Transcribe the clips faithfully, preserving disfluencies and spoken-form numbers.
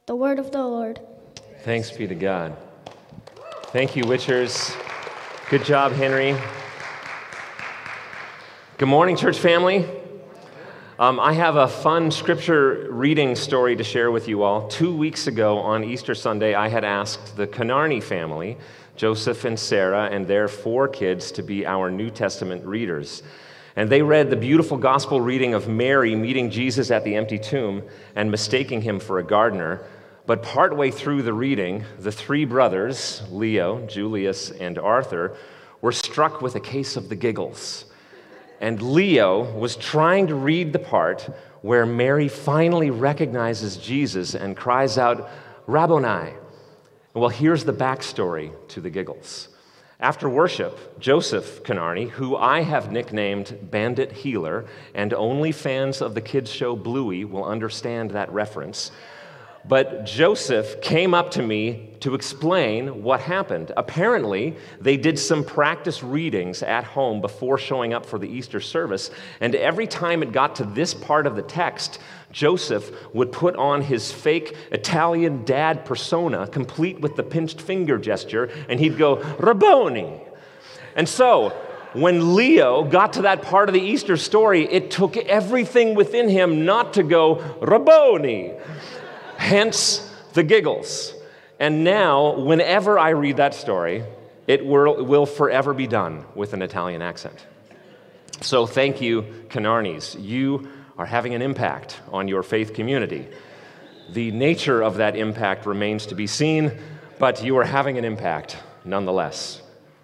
The word of the Lord. Thanks be to God. Thank you, Witchers. Good job, Henry. Good morning, church family. Um, I have a fun scripture reading story to share with you all. Two weeks ago on Easter Sunday, I had asked the Canarney family, Joseph and Sarah, and their four kids to be our New Testament readers. And they read the beautiful gospel reading of Mary meeting Jesus at the empty tomb and mistaking him for a gardener. But partway through the reading, the three brothers, Leo, Julius, and Arthur, were struck with a case of the giggles. And Leo was trying to read the part where Mary finally recognizes Jesus and cries out, "Rabboni." Well, here's the backstory to the giggles. After worship, Joseph Canarney, who I have nicknamed Bandit Healer, and only fans of the kids' show Bluey will understand that reference, but Joseph came up to me to explain what happened. Apparently, they did some practice readings at home before showing up for the Easter service, and every time it got to this part of the text, Joseph would put on his fake Italian dad persona, complete with the pinched finger gesture, and he'd go, "Rabboni." And so, when Leo got to that part of the Easter story, it took everything within him not to go, "Rabboni." Hence the giggles. And now, whenever I read that story, it will, will forever be done with an Italian accent. So thank you, Canarneys. You are having an impact on your faith community. The nature of that impact remains to be seen, but you are having an impact nonetheless.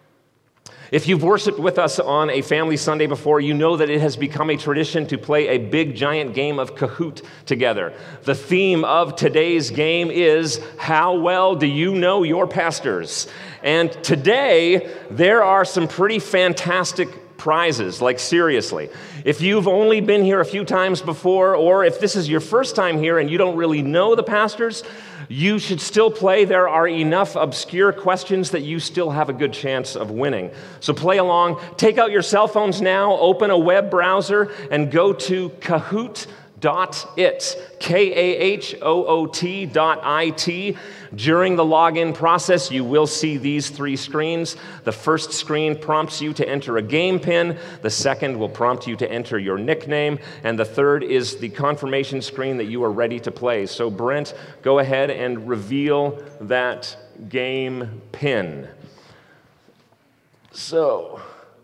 If you've worshiped with us on a family Sunday before, you know that it has become a tradition to play a big, giant game of Kahoot together. The theme of today's game is, how well do you know your pastors? And today, there are some pretty fantastic prizes, like seriously. If you've only been here a few times before, or if this is your first time here and you don't really know the pastors, you should still play. There are enough obscure questions that you still have a good chance of winning. So play along. Take out your cell phones now, open a web browser, and go to Kahoot dot it, K A H O O T dot I T. During the login process, you will see these three screens. The first screen prompts you to enter a game pin. The second will prompt you to enter your nickname. And the third is the confirmation screen that you are ready to play. So Brent, go ahead and reveal that game pin. So,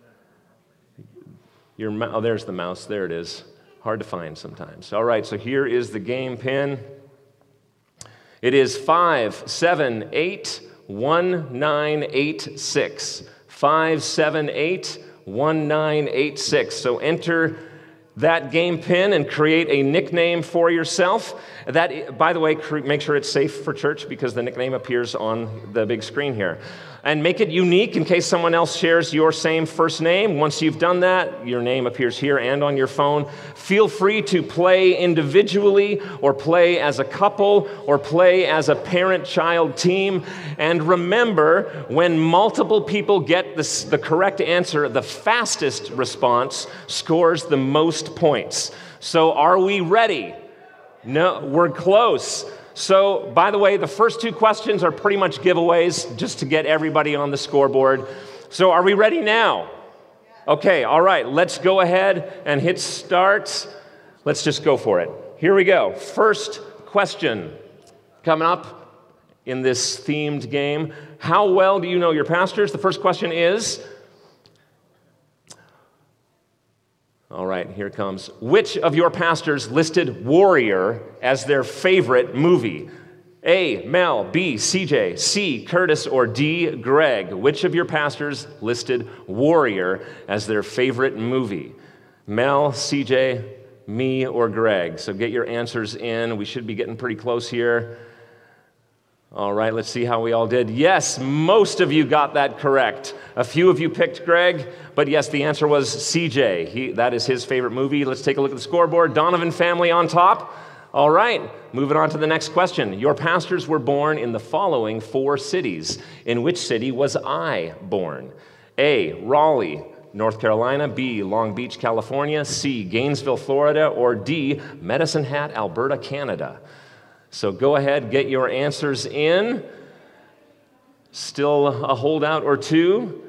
your oh, there's the mouse. There it is. Hard to find sometimes. All right, so here is the game pin. It is five seven eight one nine eight six. five seven eight one nine eight six. So enter that game pin and create a nickname for yourself. That, by the way, make sure it's safe for church because the nickname appears on the big screen here. And make it unique in case someone else shares your same first name. Once you've done that, your name appears here and on your phone. Feel free to play individually or play as a couple or play as a parent-child team. And remember, when multiple people get this, the correct answer, the fastest response scores the most points. So are we ready? No, we're close. So, by the way, the first two questions are pretty much giveaways just to get everybody on the scoreboard. So, are we ready now? Okay, all right, let's go ahead and hit start. Let's just go for it. Here we go. First question coming up in this themed game. How well do you know your pastors? The first question is... All right, here it comes. Which of your pastors listed Warrior as their favorite movie? A, Mel, B, C J, C, Curtis, or D, Greg? Which of your pastors listed Warrior as their favorite movie? Mel, C J, me, or Greg? So get your answers in. We should be getting pretty close here. All right, let's see how we all did. Yes, most of you got that correct. A few of you picked Greg, but yes, the answer was C J. He, that is his favorite movie. Let's take a look at the scoreboard. Donovan family on top. All right, moving on to the next question. Your pastors were born in the following four cities. In which city was I born? A, Raleigh, North Carolina, B, Long Beach, California, C, Gainesville, Florida, or D, Medicine Hat, Alberta, Canada? So go ahead, get your answers in. Still a holdout or two.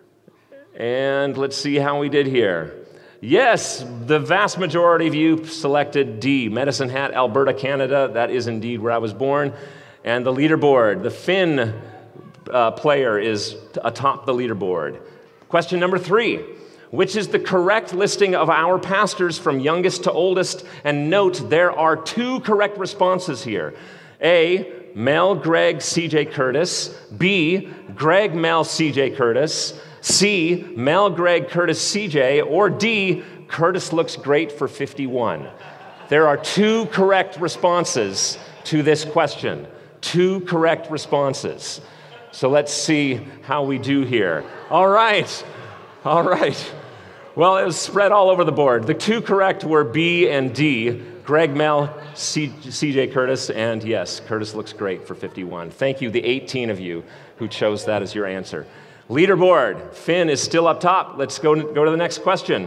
And let's see how we did here. Yes, the vast majority of you selected D, Medicine Hat, Alberta, Canada. That is indeed where I was born. And the leaderboard, the Finn uh, player is atop the leaderboard. Question number three, which is the correct listing of our pastors from youngest to oldest? And note, there are two correct responses here. A, Mel, Greg, C J Curtis. B, Greg, Mel, C J Curtis. C, Mel, Greg, Curtis, C J. Or D, Curtis looks great for fifty-one. There are two correct responses to this question. Two correct responses. So let's see how we do here. All right. All right. Well, it was spread all over the board. The two correct were B and D. Greg, Mel, C J Curtis, and yes, Curtis looks great for fifty-one. Thank you, the eighteen of you who chose that as your answer. Leaderboard, Finn is still up top. Let's go to, go to the next question.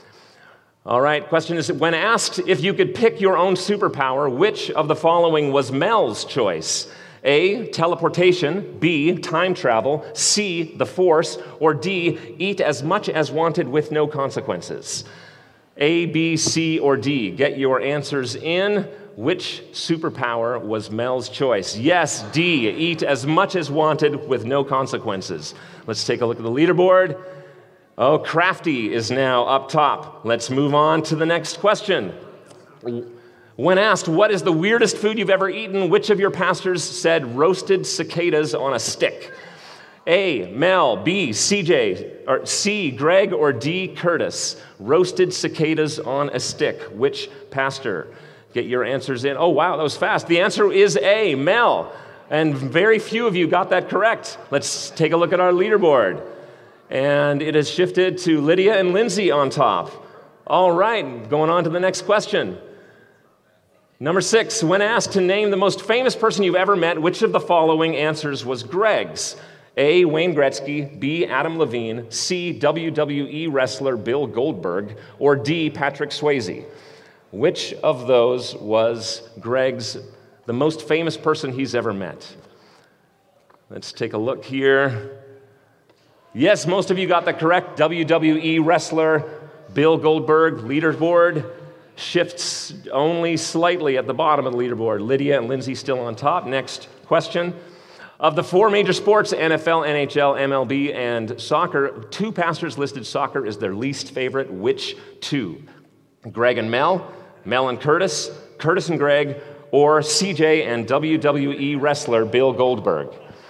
All right, question is, when asked if you could pick your own superpower, which of the following was Mel's choice? A, teleportation. B, time travel. C, the Force. Or D, eat as much as wanted with no consequences. A, B, C, or D. Get your answers in. Which superpower was Mel's choice? Yes, D, eat as much as wanted with no consequences. Let's take a look at the leaderboard. Oh, Crafty is now up top. Let's move on to the next question. When asked, what is the weirdest food you've ever eaten, which of your pastors said roasted cicadas on a stick? A, Mel. B, C J. Or C, Greg. Or D, Curtis. Roasted cicadas on a stick. Which pastor? Get your answers in. Oh, wow, that was fast. The answer is A, Mel. And very few of you got that correct. Let's take a look at our leaderboard. And it has shifted to Lydia and Lindsay on top. All right, going on to the next question. Number six, when asked to name the most famous person you've ever met, which of the following answers was Greg's? A, Wayne Gretzky. B, Adam Levine. C, W W E wrestler Bill Goldberg. Or D, Patrick Swayze. Which of those was Greg's, the most famous person he's ever met? Let's take a look here. Yes, most of you got that correct. W W E wrestler Bill Goldberg. Leaderboard shifts only slightly at the bottom of the leaderboard. Lydia and Lindsay still on top. Next question. Of the four major sports, N F L, N H L, M L B, and soccer, two pastors listed soccer as their least favorite. Which two? Greg and Mel, Mel and Curtis, Curtis and Greg, or C J and W W E wrestler Bill Goldberg?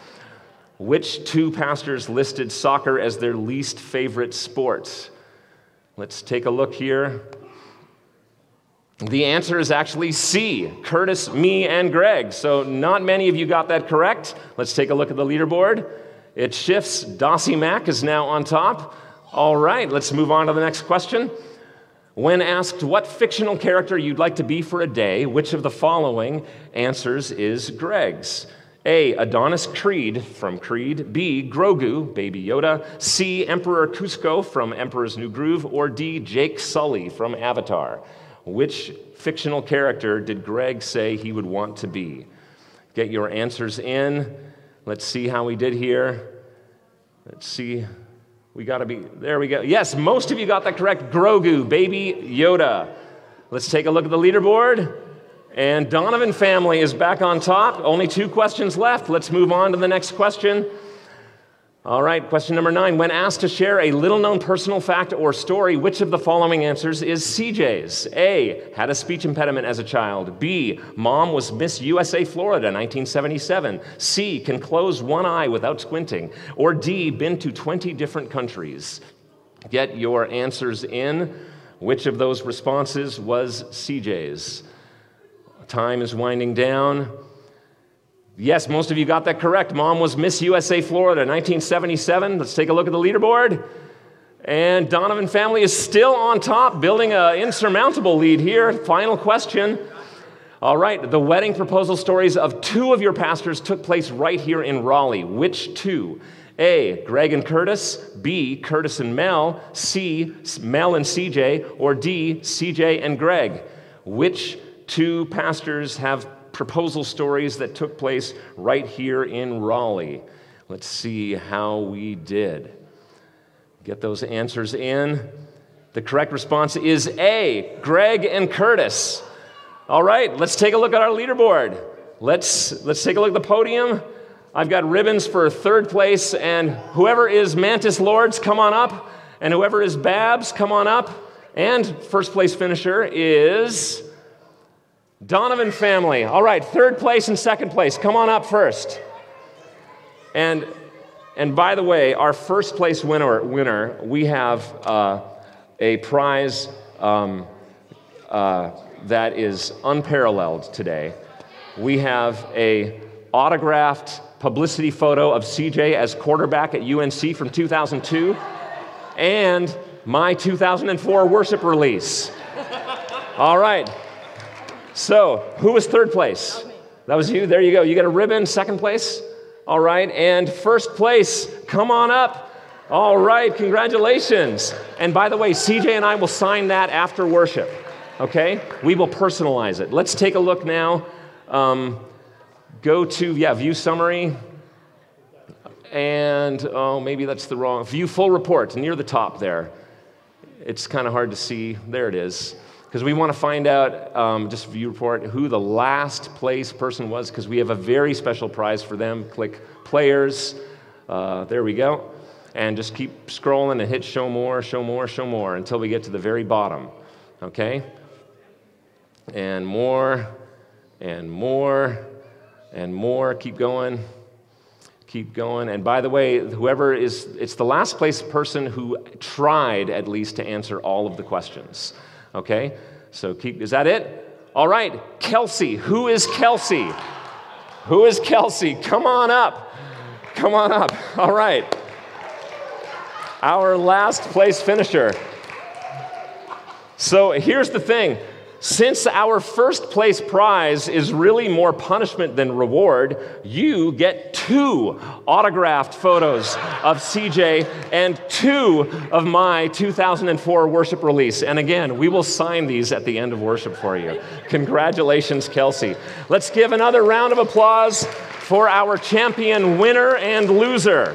Which two pastors listed soccer as their least favorite sport? Let's take a look here. The answer is actually C, Curtis, me, and Greg. So not many of you got that correct. Let's take a look at the leaderboard. It shifts. Dossie Mack is now on top. All right, let's move on to the next question. When asked what fictional character you'd like to be for a day, which of the following answers is Greg's? A, Adonis Creed from Creed. B, Grogu, Baby Yoda. C, Emperor Cusco from Emperor's New Groove. Or D, Jake Sully from Avatar. Which fictional character did Greg say he would want to be? Get your answers in. Let's see how we did here. Let's see. We got to be, there we go. Yes, most of you got that correct. Grogu, Baby Yoda. Let's take a look at the leaderboard. And Donovan family is back on top. Only two questions left. Let's move on to the next question. All right, question number nine. When asked to share a little-known personal fact or story, which of the following answers is C J's? A, had a speech impediment as a child. B, mom was Miss U S A Florida, nineteen seventy-seven. C, can close one eye without squinting. Or D, been to twenty different countries. Get your answers in. Which of those responses was C J's? Time is winding down. Yes, most of you got that correct. Mom was Miss U S A Florida, nineteen seventy-seven. Let's take a look at the leaderboard. And Donovan family is still on top, building an insurmountable lead here. Final question. All right, the wedding proposal stories of two of your pastors took place right here in Raleigh. Which two? A, Greg and Curtis. B, Curtis and Mel. C, Mel and C J. Or D, C J and Greg. Which two pastors have proposal stories that took place right here in Raleigh. Let's see how we did. Get those answers in. The correct response is A, Greg and Curtis. All right, let's take a look at our leaderboard. Let's, let's take a look at the podium. I've got ribbons for third place, and whoever is Mantis Lords, come on up. And whoever is Babs, come on up. And first place finisher is Donovan family. All right, third place and second place, come on up first. And and by the way, our first place winner, winner we have uh, a prize um, uh, that is unparalleled today. We have a autographed publicity photo of C J as quarterback at U N C from two thousand two, and my two thousand four worship release. All right. So, who was third place? That was you. There you go. You get a ribbon. Second place. All right. And first place, come on up. All right. Congratulations. And by the way, C J and I will sign that after worship. Okay? We will personalize it. Let's take a look now. Um, go to, yeah, view summary. And, oh, maybe that's the wrong, view full report near the top there. It's kind of hard to see. There it is. Because we want to find out, um, just view report, who the last place person was, because we have a very special prize for them. Click players. Uh, there we go. And just keep scrolling and hit show more, show more, show more until we get to the very bottom. Okay? And more, and more, and more. Keep going. Keep going. And by the way, whoever is, it's the last place person who tried at least to answer all of the questions. Okay? So keep, is that it? All right. Kelsey. Who is Kelsey? Who is Kelsey? Come on up. Come on up. All right. Our last place finisher. So here's the thing. Since our first place prize is really more punishment than reward, you get two autographed photos of C J and two of my two thousand four worship release. And again, we will sign these at the end of worship for you. Congratulations, Kelsey. Let's give another round of applause for our champion winner and loser.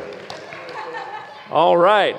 All right.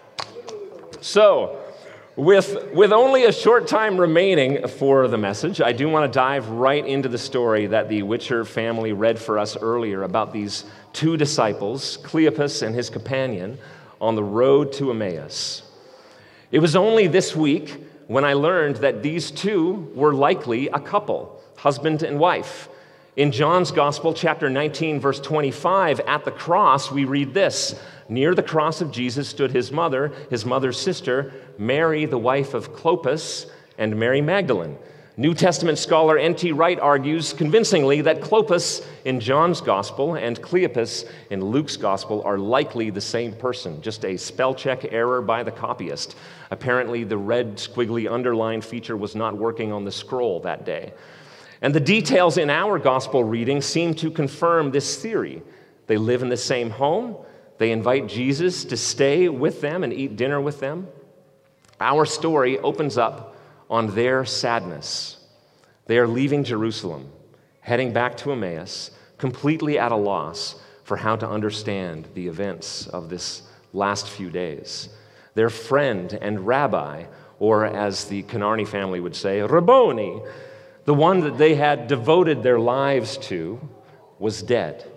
So, With, with only a short time remaining for the message, I do want to dive right into the story that the Witcher family read for us earlier about these two disciples, Cleopas and his companion, on the road to Emmaus. It was only this week when I learned that these two were likely a couple, husband and wife. In John's Gospel, chapter nineteen, verse twenty-five, at the cross, we read this: "Near the cross of Jesus stood his mother, his mother's sister, Mary, the wife of Clopas, and Mary Magdalene." New Testament scholar N T Wright argues convincingly that Clopas in John's Gospel and Cleopas in Luke's Gospel are likely the same person, just a spell check error by the copyist. Apparently, the red squiggly underline feature was not working on the scroll that day. And the details in our Gospel reading seem to confirm this theory. They live in the same home. They invite Jesus to stay with them and eat dinner with them. Our story opens up on their sadness. They are leaving Jerusalem, heading back to Emmaus, completely at a loss for how to understand the events of this last few days. Their friend and rabbi, or as the Canarney family would say, Rabboni, the one that they had devoted their lives to, was dead.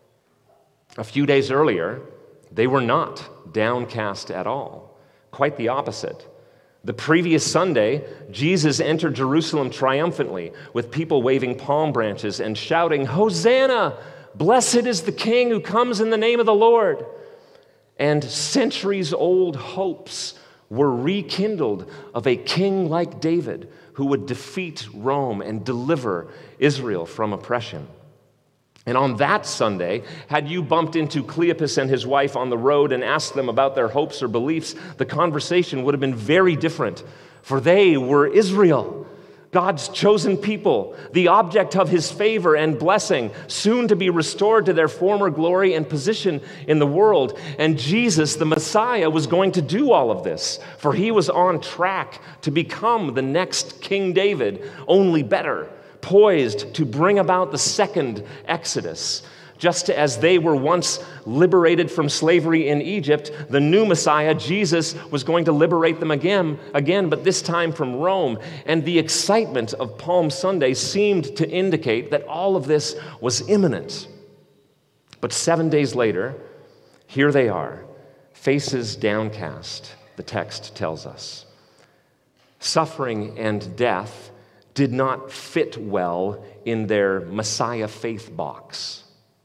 A few days earlier, they were not downcast at all. Quite the opposite. The previous Sunday, Jesus entered Jerusalem triumphantly with people waving palm branches and shouting, "Hosanna! Blessed is the King who comes in the name of the Lord." And centuries-old hopes were rekindled of a king like David who would defeat Rome and deliver Israel from oppression. And on that Sunday, had you bumped into Cleopas and his wife on the road and asked them about their hopes or beliefs, the conversation would have been very different, for they were Israel, God's chosen people, the object of his favor and blessing, soon to be restored to their former glory and position in the world. And Jesus, the Messiah, was going to do all of this, for he was on track to become the next King David, only better, poised to bring about the second Exodus. Just as they were once liberated from slavery in Egypt, the new Messiah, Jesus, was going to liberate them again, again, but this time from Rome. And the excitement of Palm Sunday seemed to indicate that all of this was imminent. But seven days later, here they are, faces downcast, the text tells us. Suffering and death did not fit well in their Messiah faith box.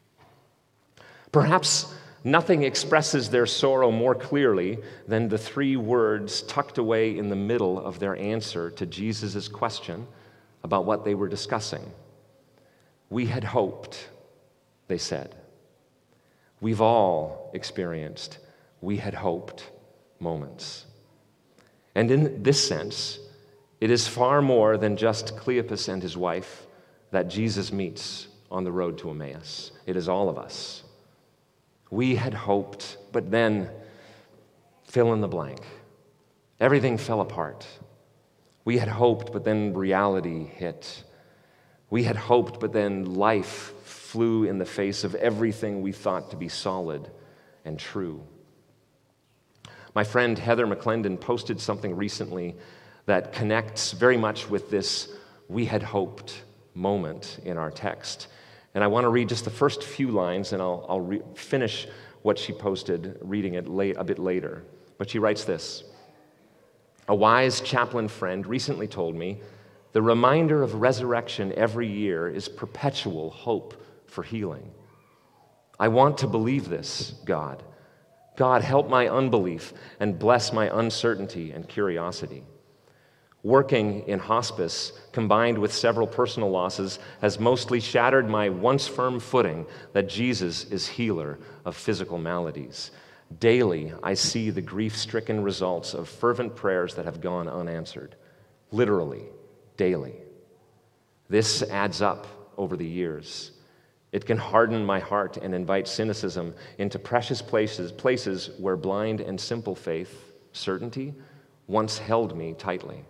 Perhaps nothing expresses their sorrow more clearly than the three words tucked away in the middle of their answer to Jesus' question about what they were discussing. We had hoped, they said. We've all experienced we had hoped moments. And in this sense, it is far more than just Cleopas and his wife that Jesus meets on the road to Emmaus. It is all of us. We had hoped, but then fill in the blank. Everything fell apart. We had hoped, but then reality hit. We had hoped, but then life flew in the face of everything we thought to be solid and true. My friend Heather McClendon posted something recently that connects very much with this we had hoped moment in our text. And I want to read just the first few lines, and I'll, I'll re- finish what she posted, reading it late, a bit later. But she writes this: a wise chaplain friend recently told me, the reminder of resurrection every year is perpetual hope for healing. I want to believe this, God. God, help my unbelief and bless my uncertainty and curiosity. Working in hospice, combined with several personal losses, has mostly shattered my once firm footing that Jesus is healer of physical maladies. Daily, I see the grief-stricken results of fervent prayers that have gone unanswered. Literally, daily. This adds up over the years. It can harden my heart and invite cynicism into precious places, places where blind and simple faith, certainty, once held me tightly.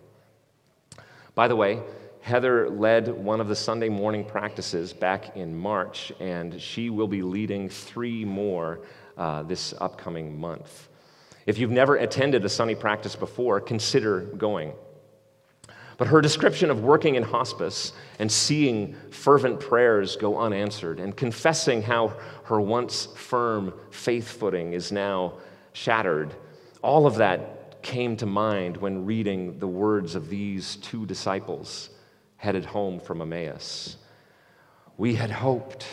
By the way, Heather led one of the Sunday morning practices back in March, and she will be leading three more uh, this upcoming month. If you've never attended a Sunday practice before, consider going. But her description of working in hospice and seeing fervent prayers go unanswered and confessing how her once firm faith footing is now shattered, all of that came to mind when reading the words of these two disciples headed home from Emmaus. We had hoped.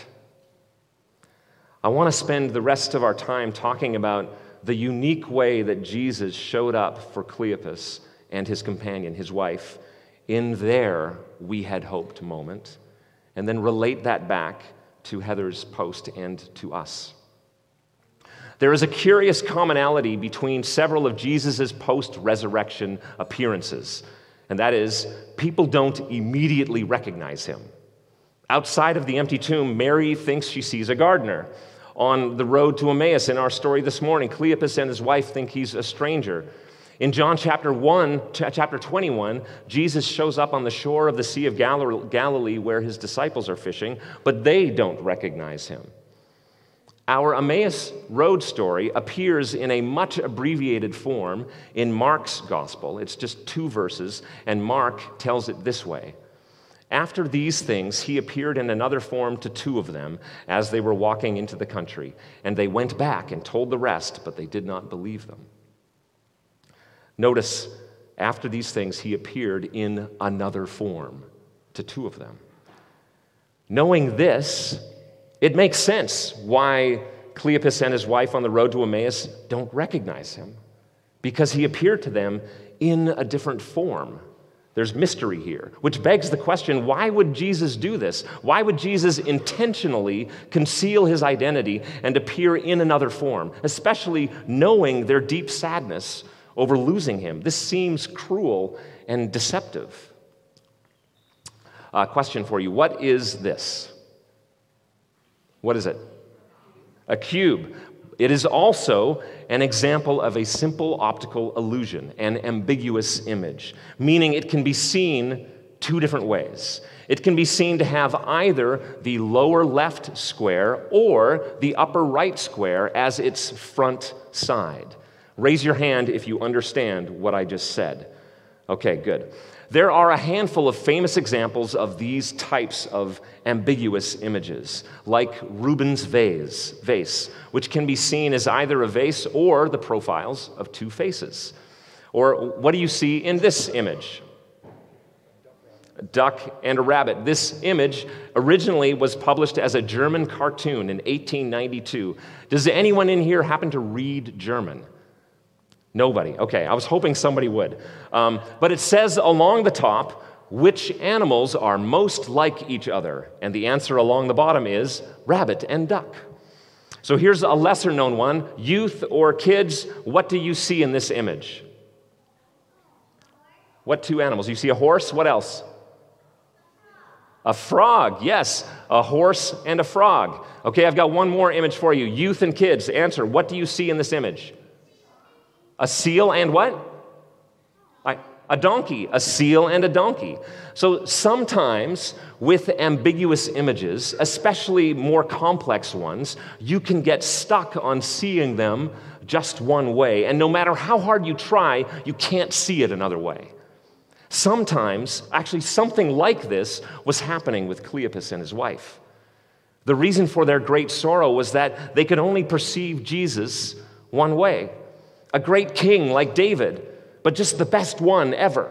I want to spend the rest of our time talking about the unique way that Jesus showed up for Cleopas and his companion, his wife, in their we had hoped moment, and then relate that back to Heather's post and to us. There is a curious commonality between several of Jesus' post-resurrection appearances, and that is, people don't immediately recognize him. Outside of the empty tomb, Mary thinks she sees a gardener. On the road to Emmaus in our story this morning, Cleopas and his wife think he's a stranger. In John chapter one, chapter twenty-one, Jesus shows up on the shore of the Sea of Galilee where his disciples are fishing, but they don't recognize him. Our Emmaus Road story appears in a much abbreviated form in Mark's gospel. It's just two verses, and Mark tells it this way. After these things, he appeared in another form to two of them as they were walking into the country, and they went back and told the rest, but they did not believe them. Notice, after these things, he appeared in another form to two of them. Knowing this, it makes sense why Cleopas and his wife on the road to Emmaus don't recognize him, because he appeared to them in a different form. There's mystery here, which begs the question, why would Jesus do this? Why would Jesus intentionally conceal his identity and appear in another form, especially knowing their deep sadness over losing him? This seems cruel and deceptive. Uh, question for you, what is this? What is it? A cube. It is also an example of a simple optical illusion, an ambiguous image, meaning it can be seen two different ways. It can be seen to have either the lower left square or the upper right square as its front side. Raise your hand if you understand what I just said. Okay, good. There are a handful of famous examples of these types of ambiguous images, like Rubens' vase, vase, which can be seen as either a vase or the profiles of two faces. Or what do you see in this image? A duck and a rabbit. This image originally was published as a German cartoon in eighteen ninety-two. Does anyone in here happen to read German? Nobody. Okay, I was hoping somebody would. Um, but it says along the top, which animals are most like each other? And the answer along the bottom is rabbit and duck. So here's a lesser known one. Youth or kids, what do you see in this image? What two animals? You see a horse, what else? A frog, yes, a horse and a frog. Okay, I've got one more image for you. Youth and kids, answer, what do you see in this image? A seal and what? A donkey, a seal and a donkey. So sometimes with ambiguous images, especially more complex ones, you can get stuck on seeing them just one way. And no matter how hard you try, you can't see it another way. Sometimes, actually something like this was happening with Cleopas and his wife. The reason for their great sorrow was that they could only perceive Jesus one way. A great king like David, but just the best one ever.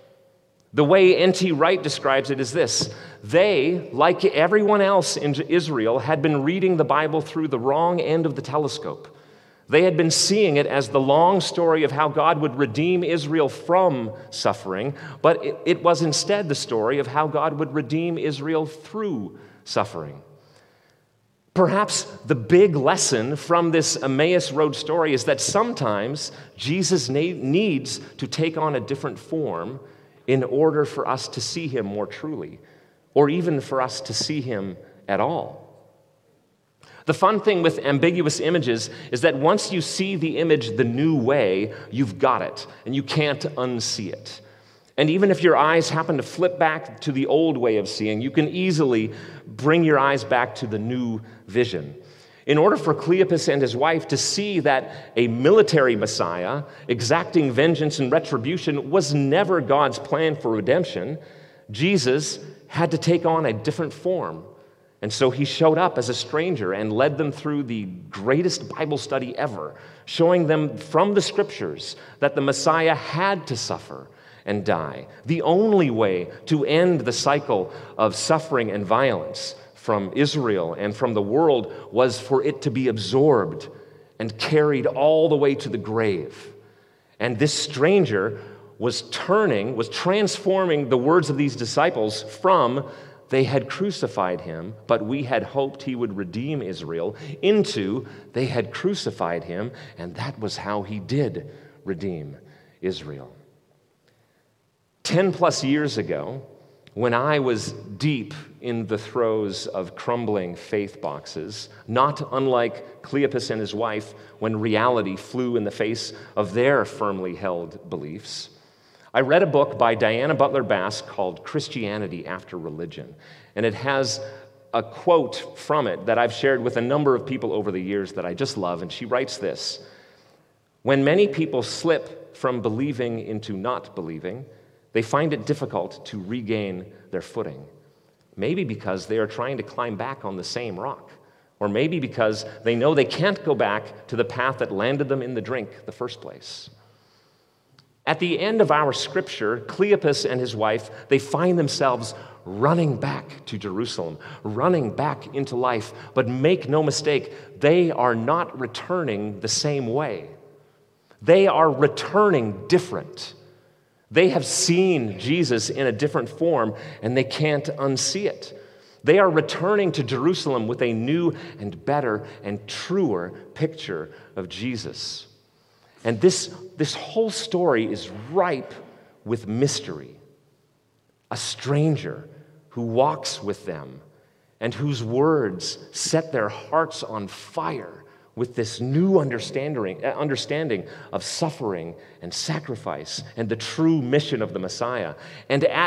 The way N T Wright describes it is this: they, like everyone else in Israel, had been reading the Bible through the wrong end of the telescope. They had been seeing it as the long story of how God would redeem Israel from suffering, but it, it was instead the story of how God would redeem Israel through suffering. Perhaps the big lesson from this Emmaus Road story is that sometimes Jesus needs to take on a different form in order for us to see him more truly, or even for us to see him at all. The fun thing with ambiguous images is that once you see the image the new way, you've got it, and you can't unsee it. And even if your eyes happen to flip back to the old way of seeing, you can easily bring your eyes back to the new vision. In order for Cleopas and his wife to see that a military Messiah, exacting vengeance and retribution, was never God's plan for redemption, Jesus had to take on a different form. And so he showed up as a stranger and led them through the greatest Bible study ever, showing them from the scriptures that the Messiah had to suffer and die. The only way to end the cycle of suffering and violence from Israel and from the world was for it to be absorbed and carried all the way to the grave. And this stranger was turning, was transforming the words of these disciples from "they had crucified him, but we had hoped he would redeem Israel," into "they had crucified him, and that was how he did redeem Israel." Ten plus years ago, when I was deep in the throes of crumbling faith boxes, not unlike Cleopas and his wife when reality flew in the face of their firmly held beliefs, I read a book by Diana Butler Bass called Christianity After Religion, and it has a quote from it that I've shared with a number of people over the years that I just love, and she writes this: "When many people slip from believing into not believing, they find it difficult to regain their footing. Maybe because they are trying to climb back on the same rock, or maybe because they know they can't go back to the path that landed them in the drink the first place." At the end of our scripture, Cleopas and his wife, they find themselves running back to Jerusalem, running back into life. But make no mistake, they are not returning the same way. They are returning different. They have seen Jesus in a different form, and they can't unsee it. They are returning to Jerusalem with a new and better and truer picture of Jesus. And this, this whole story is ripe with mystery. A stranger who walks with them and whose words set their hearts on fire with this new understanding, understanding of suffering and sacrifice and the true mission of the Messiah. And at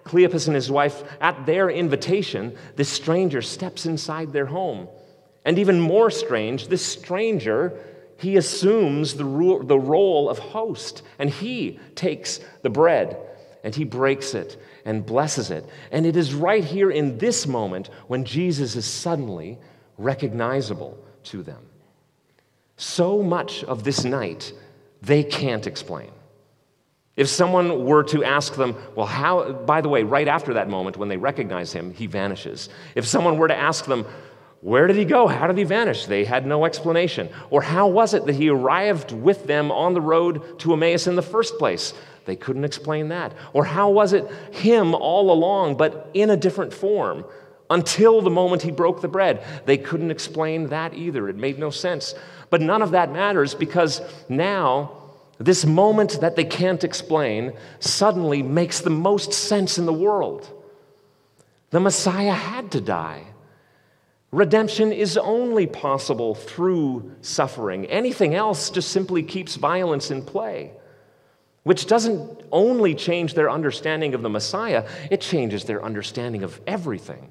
Cleopas and his wife, at their invitation, this stranger steps inside their home. And even more strange, this stranger, he assumes the, ro- the role of host, and he takes the bread, and he breaks it and blesses it. And it is right here in this moment when Jesus is suddenly recognizable to them. So much of this night they can't explain. If someone were to ask them, well, how, by the way, right after that moment when they recognize him, he vanishes. If someone were to ask them, where did he go? How did he vanish? They had no explanation. Or how was it that he arrived with them on the road to Emmaus in the first place? They couldn't explain that. Or how was it him all along, but in a different form, until the moment he broke the bread? They couldn't explain that either. It made no sense. But none of that matters, because now, this moment that they can't explain suddenly makes the most sense in the world. The Messiah had to die. Redemption is only possible through suffering. Anything else just simply keeps violence in play, which doesn't only change their understanding of the Messiah, it changes their understanding of everything.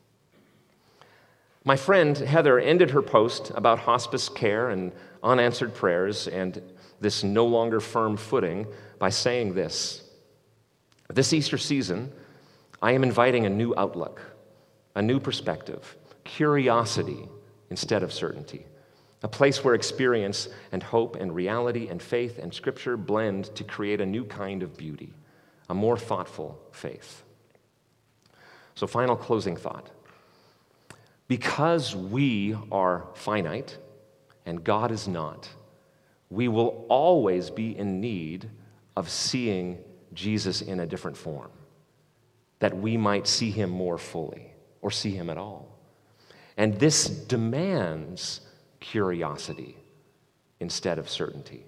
My friend Heather ended her post about hospice care and unanswered prayers and this no longer firm footing by saying this: this Easter season, I am inviting a new outlook, a new perspective, curiosity instead of certainty, a place where experience and hope and reality and faith and Scripture blend to create a new kind of beauty, a more thoughtful faith. So, final closing thought. Because we are finite and God is not, we will always be in need of seeing Jesus in a different form, that we might see him more fully or see him at all. And this demands curiosity instead of certainty.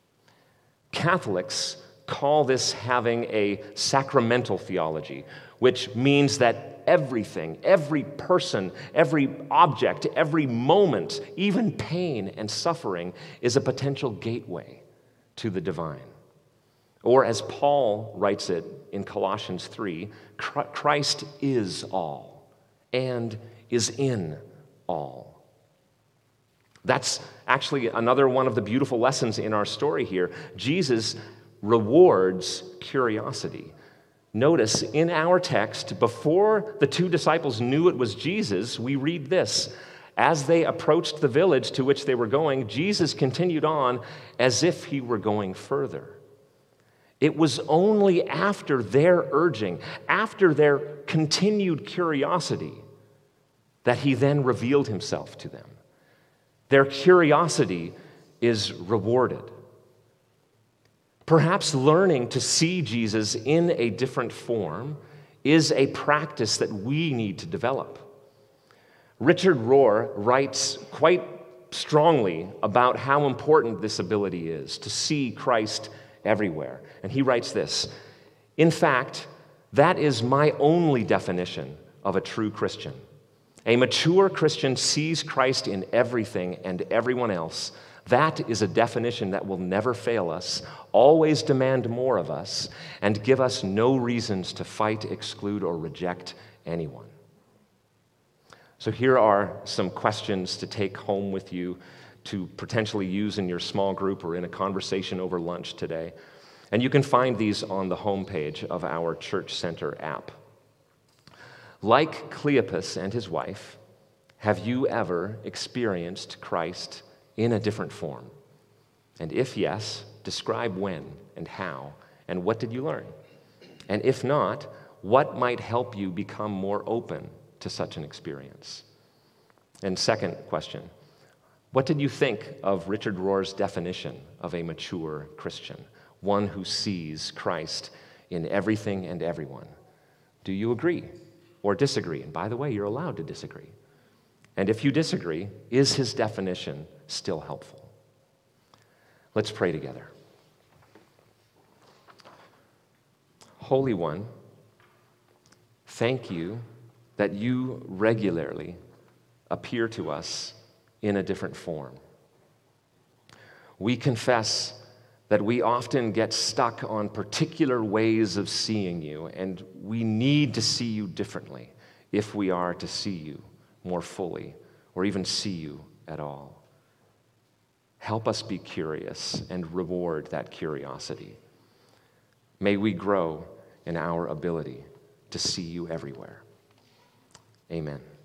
Catholics call this having a sacramental theology, which means that everything, every person, every object, every moment, even pain and suffering is a potential gateway to the divine. Or as Paul writes it in Colossians three, Christ is all and is in all. That's actually another one of the beautiful lessons in our story here. Jesus rewards curiosity. Notice in our text, before the two disciples knew it was Jesus, we read this: as they approached the village to which they were going, Jesus continued on as if he were going further. It was only after their urging, after their continued curiosity, that he then revealed himself to them. Their curiosity is rewarded. Perhaps learning to see Jesus in a different form is a practice that we need to develop. Richard Rohr writes quite strongly about how important this ability is to see Christ everywhere. And he writes this: in fact, that is my only definition of a true Christian. A mature Christian sees Christ in everything and everyone else. That is a definition that will never fail us, always demand more of us, and give us no reasons to fight, exclude, or reject anyone. So here are some questions to take home with you to potentially use in your small group or in a conversation over lunch today. And you can find these on the homepage of our Church Center app. Like Cleopas and his wife, have you ever experienced Christ in a different form? And if yes, describe when and how, and what did you learn? And if not, what might help you become more open to such an experience? And second question, what did you think of Richard Rohr's definition of a mature Christian, one who sees Christ in everything and everyone? Do you agree or disagree? And by the way, you're allowed to disagree. And if you disagree, is his definition still helpful? Let's pray together. Holy One, thank you that you regularly appear to us in a different form. We confess that we often get stuck on particular ways of seeing you, and we need to see you differently if we are to see you more fully or even see you at all. Help us be curious and reward that curiosity. May we grow in our ability to see you everywhere. Amen.